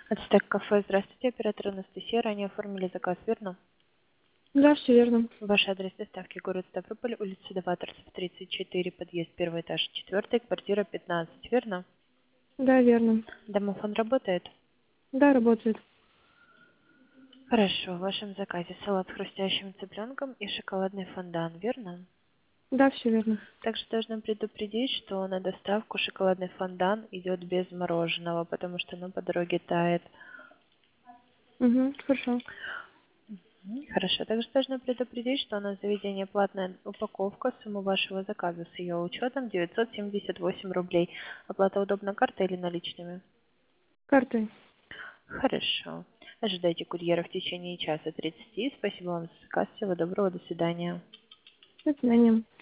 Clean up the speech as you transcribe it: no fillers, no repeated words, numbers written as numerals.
Ацтек кафе. Здравствуйте, оператор Анастасия. Ранее оформили заказ, верно? Да, все верно. Ваш адрес доставки город Ставрополь, улица Новаторцев, 34, подъезд, первый этаж, 4, квартира 15, верно? Да, верно. Домофон работает? Да, работает. Хорошо, в вашем заказе салат с хрустящим цыпленком и шоколадный фондан, верно? Да, все верно. Также должна предупредить, что на доставку шоколадный фондан идет без мороженого, потому что оно по дороге тает. Угу, хорошо. Хорошо. Также должна предупредить, что у нас заведение платная упаковка. Сумма вашего заказа с ее учетом 978 рублей. Оплата удобна картой или наличными? Картой. Хорошо. Ожидайте курьера в течение часа 30. Спасибо вам за заказ. Всего доброго. До свидания. До свидания.